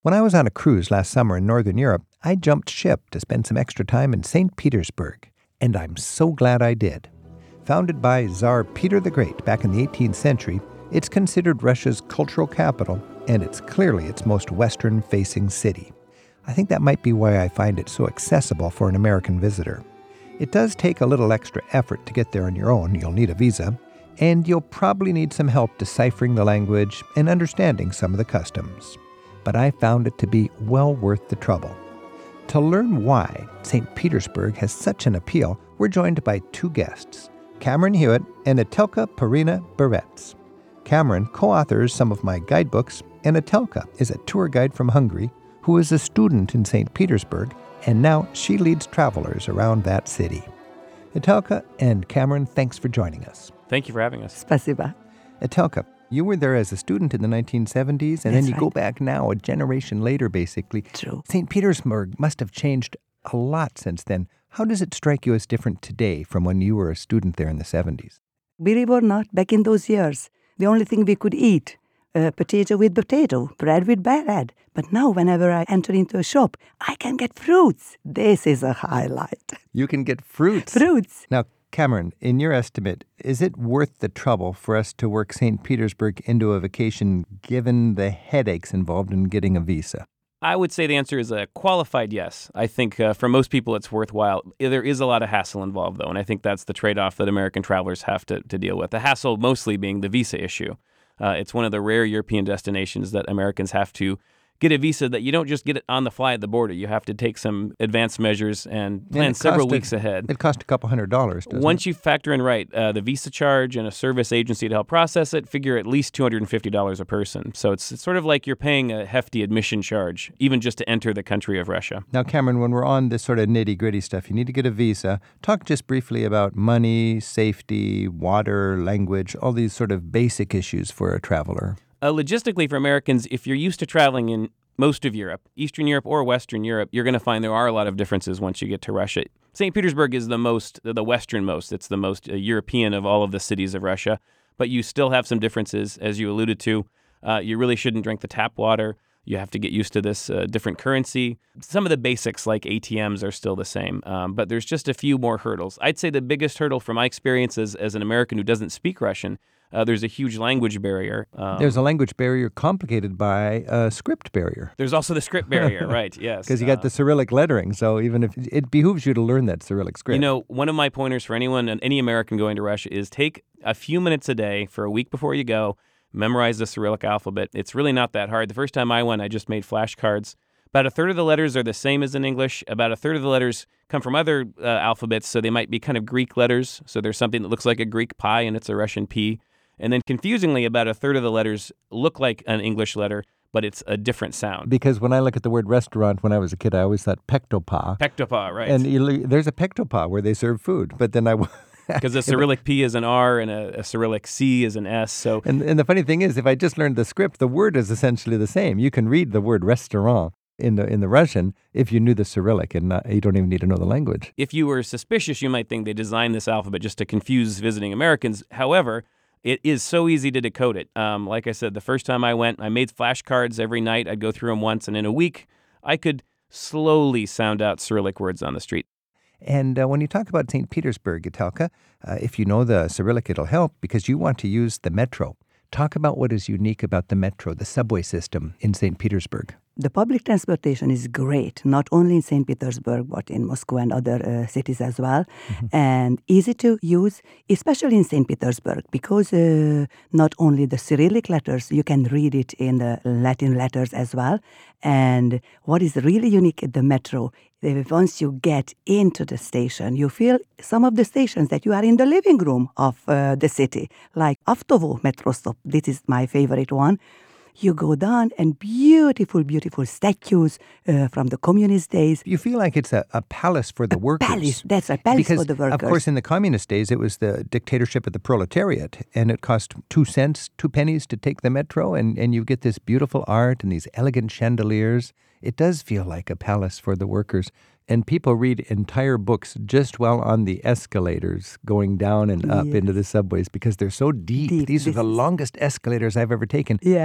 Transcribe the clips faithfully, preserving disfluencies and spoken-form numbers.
When I was on a cruise last summer in Northern Europe, I jumped ship to spend some extra time in Saint Petersburg, and I'm so glad I did. Founded by Tsar Peter the Great back in the eighteenth century, it's considered Russia's cultural capital, and it's clearly its most western-facing city. I think that might be why I find it so accessible for an American visitor. It does take a little extra effort to get there on your own. You'll need a visa, and you'll probably need some help deciphering the language and understanding some of the customs. But I found it to be well worth the trouble. To learn why Saint Petersburg has such an appeal, we're joined by two guests, Cameron Hewitt and Etelka Perina Beretz. Cameron co-authors some of my guidebooks, and Etelka is a tour guide from Hungary who is a student in Saint Petersburg, and now she leads travelers around that city. Etelka and Cameron, thanks for joining us. Thank you for having us. Спасибо. Etelka, you were there as a student in the nineteen seventies, and That's then you right. go back now, a generation later, basically. True. Saint Petersburg must have changed a lot since then. How does it strike you as different today from when you were a student there in the seventies? Believe or not, back in those years, the only thing we could eat, uh, potato with potato, bread with bread. But now, whenever I enter into a shop, I can get fruits. This is a highlight. You can get fruits. Fruits. Now, Cameron, in your estimate, is it worth the trouble for us to work Saint Petersburg into a vacation given the headaches involved in getting a visa? I would say the answer is a qualified yes. I think uh, for most people it's worthwhile. There is a lot of hassle involved, though, and I think that's the trade-off that American travelers have to, to deal with. The hassle mostly being the visa issue. Uh, it's one of the rare European destinations that Americans have to get a visa that you don't just get it on the fly at the border. You have to take some advanced measures and plan And it several cost weeks a- ahead. It cost a couple hundred dollars, doesn't Once it? you factor in, right, uh, the visa charge and a service agency to help process it, figure at least two hundred fifty dollars a person. So it's, it's sort of like you're paying a hefty admission charge, even just to enter the country of Russia. Now, Cameron, when we're on this sort of nitty-gritty stuff, you need to get a visa. Talk just briefly about money, safety, water, language, all these sort of basic issues for a traveler. Uh, logistically, for Americans, if you're used to traveling in most of Europe, Eastern Europe or Western Europe, you're going to find there are a lot of differences once you get to Russia. Saint Petersburg is the most, the westernmost. It's the most uh, European of all of the cities of Russia. But you still have some differences, as you alluded to. Uh, you really shouldn't drink the tap water. You have to get used to this uh, different currency. Some of the basics, like A T Ms, are still the same. Um, but there's just a few more hurdles. I'd say the biggest hurdle from my experience as, as an American who doesn't speak Russian, Uh, there's a huge language barrier. Um, There's a language barrier complicated by a script barrier. There's also the script barrier, right, yes. Because you got Uh, the Cyrillic lettering, so even if it behooves you to learn that Cyrillic script. You know, one of my pointers for anyone, any American going to Russia, is take a few minutes a day for a week before you go, memorize the Cyrillic alphabet. It's really not that hard. The first time I went, I just made flashcards. About a third of the letters are the same as in English. About a third of the letters come from other uh, alphabets, so they might be kind of Greek letters. So there's something that looks like a Greek pi, and it's a Russian P. And then confusingly, about a third of the letters look like an English letter, but it's a different sound. Because when I look at the word restaurant when I was a kid, I always thought pectopa. Pectopa, right. And you, there's a pectopa where they serve food. But then I... Because a Cyrillic P is an R and a, a Cyrillic C is an S. So, and, and the funny thing is, if I just learned the script, the word is essentially the same. You can read the word restaurant in the in the Russian if you knew the Cyrillic, and not, you don't even need to know the language. If you were suspicious, you might think they designed this alphabet just to confuse visiting Americans. However, it is so easy to decode it. Um, like I said, the first time I went, I made flashcards every night. I'd go through them once, and in a week, I could slowly sound out Cyrillic words on the street. And uh, when you talk about Saint Petersburg, Etelka, uh, if you know the Cyrillic, it'll help because you want to use the metro. Talk about what is unique about the metro, the subway system in Saint Petersburg. The public transportation is great, not only in Saint Petersburg, but in Moscow and other uh, cities as well, mm-hmm. and easy to use, especially in Saint Petersburg, because uh, not only the Cyrillic letters, you can read it in the Latin letters as well. And what is really unique at the metro, once you get into the station, you feel some of the stations that you are in the living room of uh, the city, like Avtovo metro stop. This is my favorite one. You go down and beautiful, beautiful statues uh, from the communist days. You feel like it's a, a palace for the a workers. Palace, that's a palace because, for the workers. Of course, in the communist days, it was the dictatorship of the proletariat, and it cost two cents, two pennies to take the metro, and, and you get this beautiful art and these elegant chandeliers. It does feel like a palace for the workers. And people read entire books just while on the escalators going down and up yes. into the subways because they're so deep. deep. These this are the is... longest escalators I've ever taken. Yeah.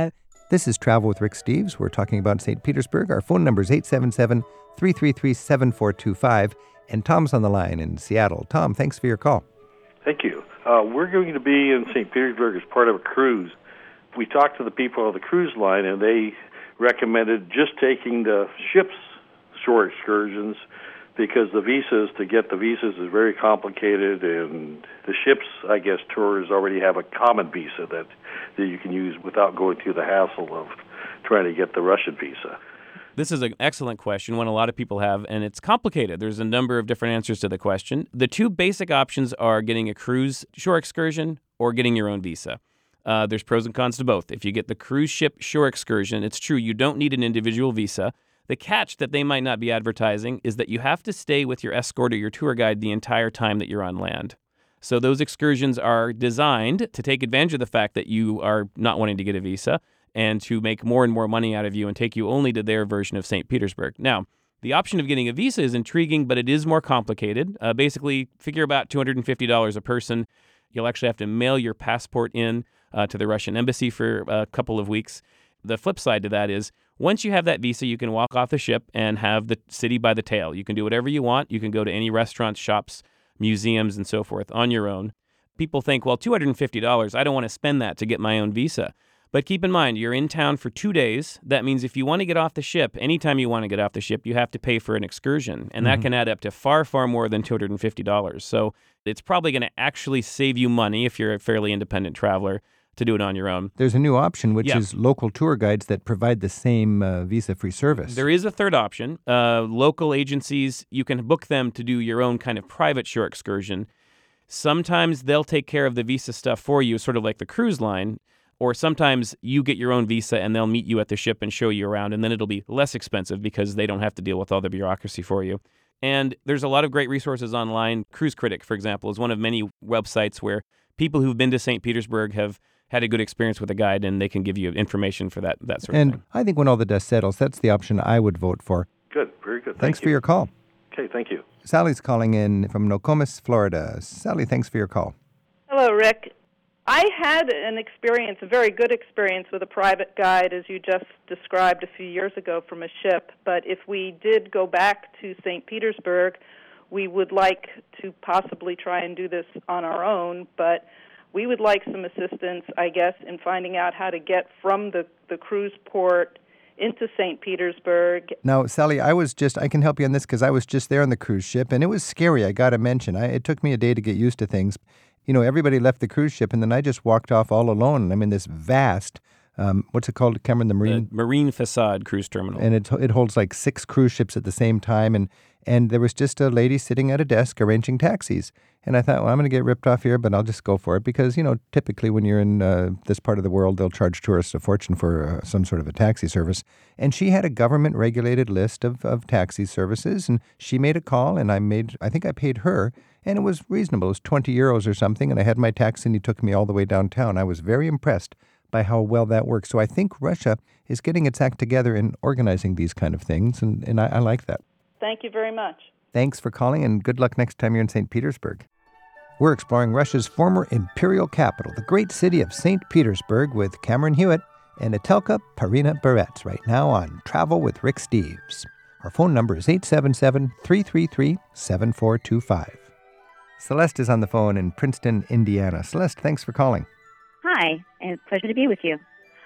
This is Travel with Rick Steves. We're talking about Saint Petersburg. Our phone number is eight seven seven, three three three, seven four two five. And Tom's on the line in Seattle. Tom, thanks for your call. Thank you. Uh, we're going to be in Saint Petersburg as part of a cruise. We talked to the people of the cruise line, and they recommended just taking the ship's shore excursions because the visas, to get the visas is very complicated, and the ship's, I guess, tours already have a common visa that, that you can use without going through the hassle of trying to get the Russian visa. This is an excellent question, one a lot of people have, and it's complicated. There's a number of different answers to the question. The two basic options are getting a cruise shore excursion or getting your own visa. Uh, there's pros and cons to both. If you get the cruise ship shore excursion, it's true, you don't need an individual visa. The catch that they might not be advertising is that you have to stay with your escort or your tour guide the entire time that you're on land. So those excursions are designed to take advantage of the fact that you are not wanting to get a visa and to make more and more money out of you and take you only to their version of Saint Petersburg. Now, the option of getting a visa is intriguing, but it is more complicated. Uh, basically, figure about two hundred fifty dollars a person. You'll actually have to mail your passport in uh, to the Russian embassy for a couple of weeks. The flip side to that is, once you have that visa, you can walk off the ship and have the city by the tail. You can do whatever you want. You can go to any restaurants, shops, museums, and so forth on your own. People think, well, two hundred fifty dollars, I don't want to spend that to get my own visa. But keep in mind, you're in town for two days. That means if you want to get off the ship, anytime you want to get off the ship, you have to pay for an excursion. And that mm-hmm. can add up to far, far more than two hundred fifty dollars. So it's probably going to actually save you money if you're a fairly independent traveler to do it on your own. There's a new option, which yeah. is local tour guides that provide the same uh, visa-free service. There is a third option. Uh, local agencies, you can book them to do your own kind of private shore excursion. Sometimes they'll take care of the visa stuff for you, sort of like the cruise line. Or sometimes you get your own visa and they'll meet you at the ship and show you around, and then it'll be less expensive because they don't have to deal with all the bureaucracy for you. And there's a lot of great resources online. Cruise Critic, for example, is one of many websites where people who've been to Saint Petersburg have had a good experience with a guide, and they can give you information for that, that sort and of thing. And I think when all the dust settles, that's the option I would vote for. Good, very good. Thanks Thank for you. your call. Okay, thank you. Sally's calling in from Nokomis, Florida. Sally, thanks for your call. Hello, Rick. I had an experience, a very good experience with a private guide, as you just described a few years ago from a ship. But if we did go back to Saint Petersburg, we would like to possibly try and do this on our own. But we would like some assistance, I guess, in finding out how to get from the, the cruise port into Saint Petersburg. Now, Sally, I was just, I can help you on this because I was just there on the cruise ship, and it was scary, I got to mention. I, it took me a day to get used to things. You know, everybody left the cruise ship, and then I just walked off all alone. I'm in this vast, um, what's it called, Cameron, the Marine? The Marine Facade Cruise Terminal. And it it holds like six cruise ships at the same time, and, and there was just a lady sitting at a desk arranging taxis. And I thought, well, I'm going to get ripped off here, but I'll just go for it because, you know, typically when you're in uh, this part of the world, they'll charge tourists a fortune for uh, some sort of a taxi service. And she had a government-regulated list of, of taxi services, and she made a call, and I made, I think I paid her, and it was reasonable. It was twenty euros or something, and I had my taxi, and he took me all the way downtown. I was very impressed by how well that works. So I think Russia is getting its act together in organizing these kind of things, and, and I, I like that. Thank you very much. Thanks for calling, and good luck next time you're in Saint Petersburg. We're exploring Russia's former imperial capital, the great city of Saint Petersburg, with Cameron Hewitt and Etelka Parina Barretz right now on Travel with Rick Steves. Our phone number is eight seven seven, three three three, seven four two five. Celeste is on the phone in Princeton, Indiana. Celeste, thanks for calling. Hi, it's a pleasure to be with you.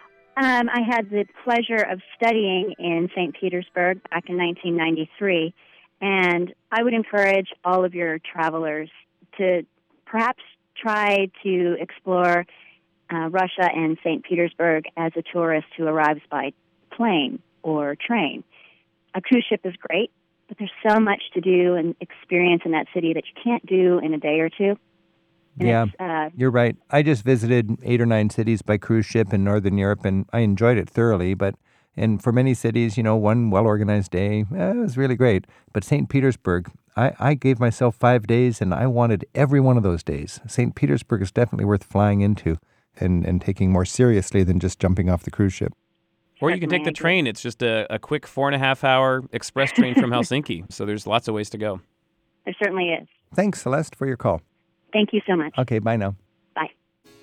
Um, I had the pleasure of studying in Saint Petersburg back in nineteen ninety-three, and I would encourage all of your travelers to perhaps try to explore uh, Russia and Saint Petersburg as a tourist who arrives by plane or train. A cruise ship is great, but there's so much to do and experience in that city that you can't do in a day or two. And yeah, uh, you're right. I just visited eight or nine cities by cruise ship in Northern Europe, and I enjoyed it thoroughly. But and for many cities, you know, one well-organized day, eh, it was really great. But Saint Petersburg, I, I gave myself five days, and I wanted every one of those days. Saint Petersburg is definitely worth flying into and, and taking more seriously than just jumping off the cruise ship. Or you can take the train. It's just a, a quick four and a half hour express train from Helsinki. So there's lots of ways to go. There certainly is. Thanks, Celeste, for your call. Thank you so much. Okay, bye now. Bye.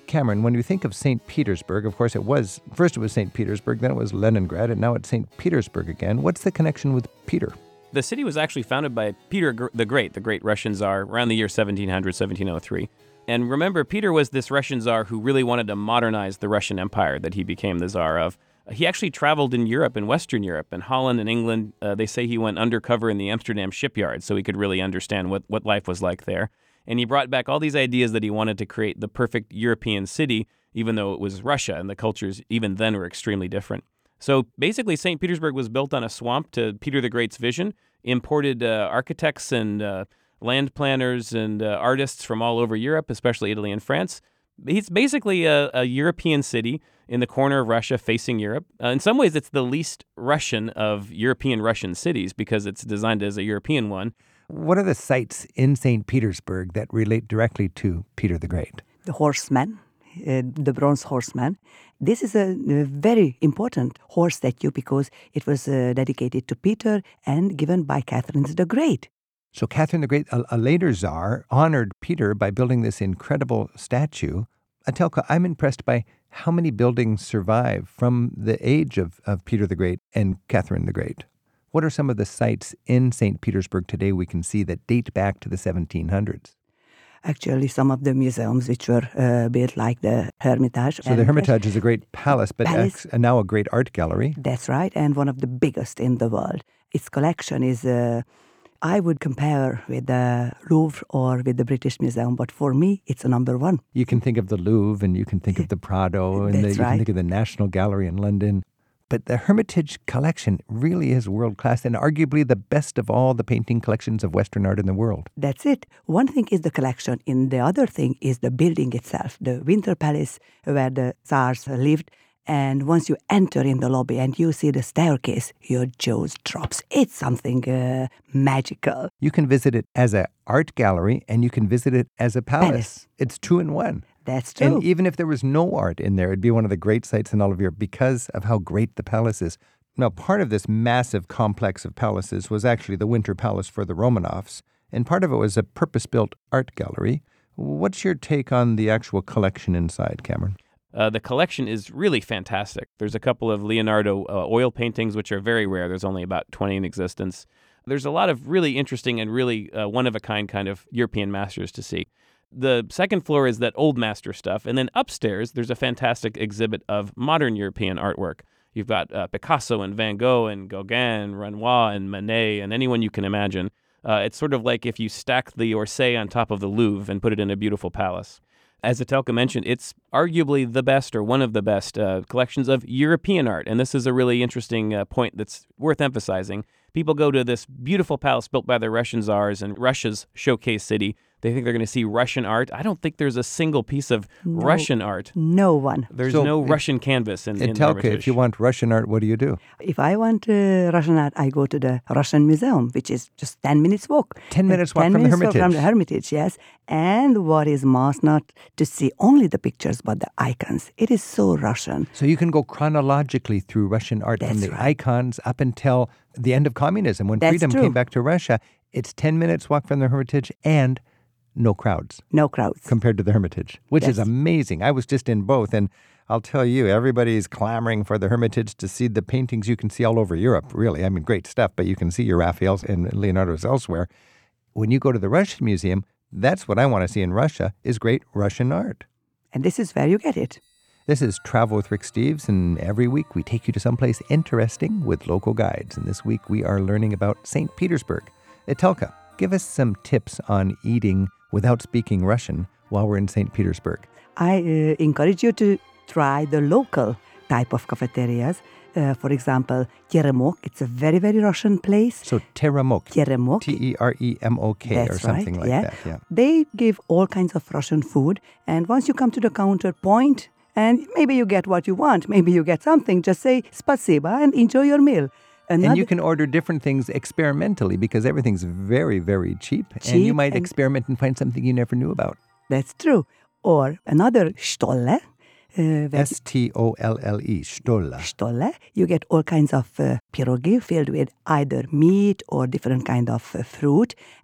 Cameron, when you think of Saint Petersburg, of course it was, first it was Saint Petersburg, then it was Leningrad, and now it's Saint Petersburg again. What's the connection with Peter? The city was actually founded by Peter the Great, the great Russian Tsar, around the year seventeen hundred, seventeen oh three. And remember, Peter was this Russian Tsar who really wanted to modernize the Russian Empire that he became the Tsar of. He actually traveled in Europe, in Western Europe, in Holland and England. Uh, they say he went undercover in the Amsterdam shipyard so he could really understand what, what life was like there. And he brought back all these ideas that he wanted to create the perfect European city, even though it was Russia, and the cultures even then were extremely different. So basically, Saint Petersburg was built on a swamp to Peter the Great's vision, imported uh, architects and uh, land planners and uh, artists from all over Europe, especially Italy and France. It's basically a, a European city in the corner of Russia facing Europe. Uh, in some ways, it's the least Russian of European Russian cities because it's designed as a European one. What are the sites in Saint Petersburg that relate directly to Peter the Great? The horseman, uh, the bronze horseman. This is a, a very important horse statue because it was uh, dedicated to Peter and given by Catherine the Great. So Catherine the Great, a, a later Tsar, honored Peter by building this incredible statue. Atelka, I'm impressed by how many buildings survive from the age of, of Peter the Great and Catherine the Great. What are some of the sites in Saint Petersburg today we can see that date back to the seventeen hundreds? Actually, some of the museums which were uh, built like the Hermitage. So the Hermitage is a great palace, but palace. Ex- now a great art gallery. That's right, and one of the biggest in the world. Its collection is, uh, I would compare with the Louvre or with the British Museum, but for me, it's a number one. You can think of the Louvre, and you can think of the Prado, and the, you right. can think of the National Gallery in London. But the Hermitage collection really is world-class and arguably the best of all the painting collections of Western art in the world. That's it. One thing is the collection, and the other thing is the building itself, the Winter Palace where the Tsars lived. And once you enter in the lobby and you see the staircase, your jaw drops. It's something uh, magical. You can visit it as an art gallery and you can visit it as a palace. Palace. It's two in one. That's true. And even if there was no art in there, it'd be one of the great sites in all of Europe because of how great the palace is. Now, part of this massive complex of palaces was actually the Winter Palace for the Romanovs, and part of it was a purpose-built art gallery. What's your take on the actual collection inside, Cameron? Uh, the collection is really fantastic. There's a couple of Leonardo uh, oil paintings, which are very rare. There's only about twenty in existence. There's a lot of really interesting and really uh, one-of-a-kind kind of European masters to see. The second floor is that old master stuff. And then upstairs, there's a fantastic exhibit of modern European artwork. You've got uh, Picasso and Van Gogh and Gauguin, Renoir and Manet and anyone you can imagine. Uh, it's sort of like if you stack the Orsay on top of the Louvre and put it in a beautiful palace. As Atelka mentioned, it's arguably the best or one of the best uh, collections of European art. And this is a really interesting uh, point that's worth emphasizing. People go to this beautiful palace built by the Russian Tsars in Russia's showcase city. They think they're going to see Russian art. I don't think there's a single piece of no, Russian art. No one. There's so no it, Russian canvas in, in Atelka, Hermitage. if you want Russian art, what do you do? If I want uh, Russian art, I go to the Russian Museum, which is just ten minutes walk. ten minutes walk ten from minutes the Hermitage. from the Hermitage, yes. And what is must not to see only the pictures, but the icons. It is so Russian. So you can go chronologically through Russian art That's from the right. icons up until the end of communism. When That's freedom true. came back to Russia, it's ten minutes walk from the Hermitage and no crowds. No crowds. Compared to the Hermitage, which is Yes. amazing. I was just in both, and I'll tell you, everybody's clamoring for the Hermitage to see the paintings you can see all over Europe, really. I mean, great stuff, but you can see your Raphaels and Leonardos elsewhere. When you go to the Russian Museum, that's what I want to see in Russia, is great Russian art. And this is where you get it. This is Travel with Rick Steves, and every week we take you to someplace interesting with local guides. And this week we are learning about Saint Petersburg. Atelka, give us some tips on eating without speaking Russian while we're in Saint Petersburg. I uh, encourage you to try the local type of cafeterias. Uh, for example, Teremok. It's a very, very Russian place. So Teremok, Teremok. T E R E M O K or That's something right, like yeah. that. Yeah. They give all kinds of Russian food. And once you come to the counter point, and maybe you get what you want, maybe you get something, just say spasiba and enjoy your meal. Another, and you can order different things experimentally because everything's very, very cheap. and you Cheap might and- experiment and find something you never knew about. That's true. Or another stolle. Uh, where S T O L L E, Stolla. stolle, you get all kinds of uh, pierogi filled with either meat or different kind of uh, fruit. And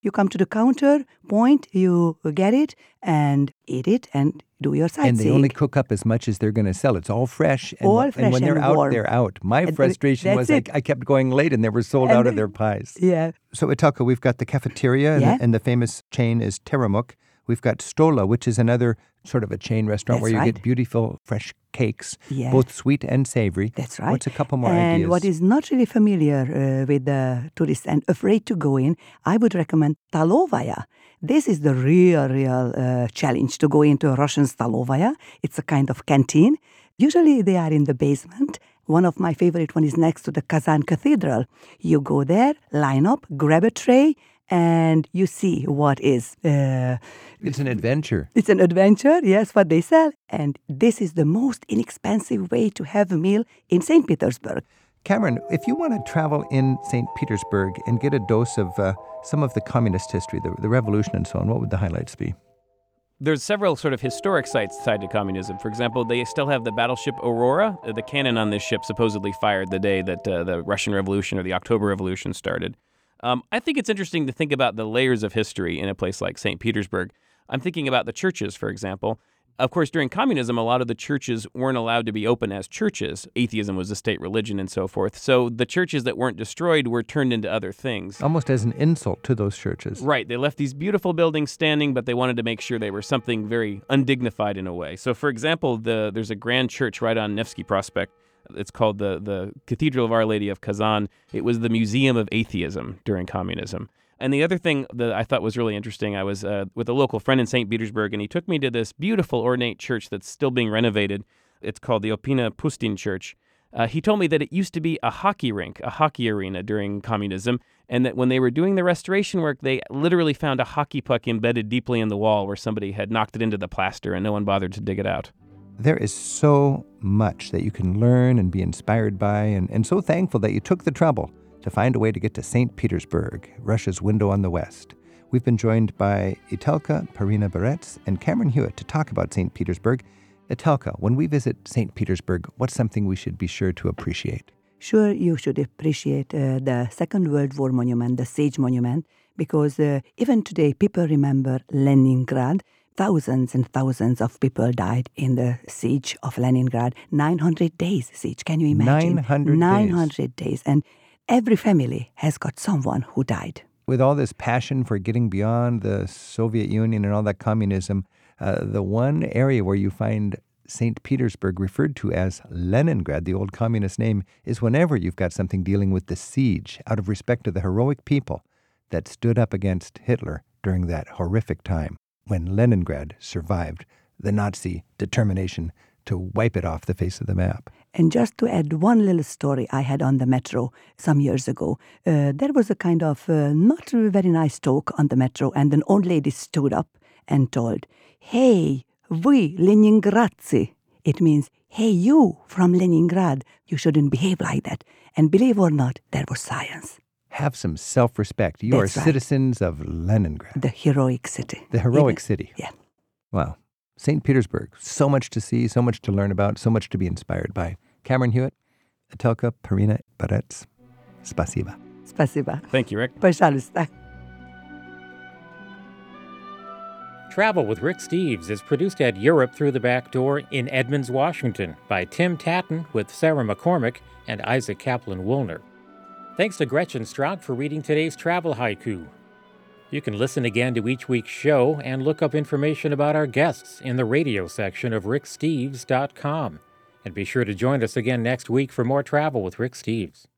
You come to the counter, point, you get it, and eat it, and do your sightseeing. And they only cook up as much as they're going to sell. It's all fresh. And, all and fresh when they're and out, warm. they're out. My And frustration was it. I, I kept going late and they were sold And out of they- their pies. Yeah. So, Italka, we've got the cafeteria, Yeah. and, the, and the famous chain is Teramuk. We've got Stola, which is another sort of a chain restaurant That's where you right. get beautiful, fresh cakes, Yeah. both sweet and savory. That's right. What's a couple more and ideas? what is not really familiar uh, with the tourists and afraid to go in, I would recommend Talovaya. This is the real, real uh, challenge to go into a Russian Stalovaya. It's a kind of canteen. Usually they are in the basement. One of my favorite one is next to the Kazan Cathedral. You go there, line up, grab a tray, and you see what is. Uh, It's an adventure. it's an adventure, yes, what they sell. And this is the most inexpensive way to have a meal in Saint Petersburg. Cameron, if you want to travel in Saint Petersburg and get a dose of uh, some of the communist history, the, the revolution and so on, what would the highlights be? There's several sort of historic sites tied to communism. For example, they still have the battleship Aurora. Uh, The cannon on this ship supposedly fired the day that uh, the Russian Revolution or the October Revolution started. Um, I think it's interesting to think about the layers of history in a place like Saint Petersburg. I'm thinking about the churches, for example. Of course, during communism, a lot of the churches weren't allowed to be open as churches. Atheism was the state religion and so forth. So the churches that weren't destroyed were turned into other things. Almost as an insult to those churches. Right. They left these beautiful buildings standing, but they wanted to make sure they were something very undignified in a way. So, for example, the there's a grand church right on Nevsky Prospect. It's called the, the Cathedral of Our Lady of Kazan. It was the Museum of Atheism during communism. And the other thing that I thought was really interesting, I was uh, with a local friend in Saint Petersburg, and he took me to this beautiful ornate church that's still being renovated. It's called the Opina Pustin Church. Uh, he told me that it used to be a hockey rink, a hockey arena during communism, and that when they were doing the restoration work, they literally found a hockey puck embedded deeply in the wall where somebody had knocked it into the plaster and no one bothered to dig it out. There is so much that you can learn and be inspired by, and, and so thankful that you took the trouble to find a way to get to Saint Petersburg, Russia's window on the West. We've been joined by Italka Parina Barets and Cameron Hewitt to talk about Saint Petersburg. Italka, when we visit Saint Petersburg, what's something we should be sure to appreciate? Sure, you should appreciate uh, the Second World War monument, the Sage Monument, because uh, even today people remember Leningrad. Thousands and thousands of people died in the siege of Leningrad. nine hundred days siege, can you imagine? nine hundred days. nine hundred days. And every family has got someone who died. With all this passion for getting beyond the Soviet Union and all that communism, uh, the one area where you find Saint Petersburg referred to as Leningrad, the old communist name, is whenever you've got something dealing with the siege, out of respect to the heroic people that stood up against Hitler during that horrific time when Leningrad survived the Nazi determination to wipe it off the face of the map. And just to add one little story I had on the metro some years ago, uh, there was a kind of uh, not very nice talk on the metro, and an old lady stood up and told, "Hey, вы, Leningradцы." It means, hey, you from Leningrad, you shouldn't behave like that. And believe or not, there was science. Have some self-respect. You That's are right. citizens of Leningrad, The heroic city. the heroic Even- city. Yeah. Wow. Saint Petersburg, so much to see, so much to learn about, so much to be inspired by. Cameron Hewitt, Italka Parina Barets, spasiba. Спасибо. Thank you, Rick. Пожалуйста. Travel with Rick Steves is produced at Europe Through the Back Door in Edmonds, Washington by Tim Tatton with Sarah McCormick and Isaac Kaplan-Woolner. Thanks to Gretchen Straub for reading today's travel haiku. You can listen again to each week's show and look up information about our guests in the radio section of rick steves dot com. And be sure to join us again next week for more Travel with Rick Steves.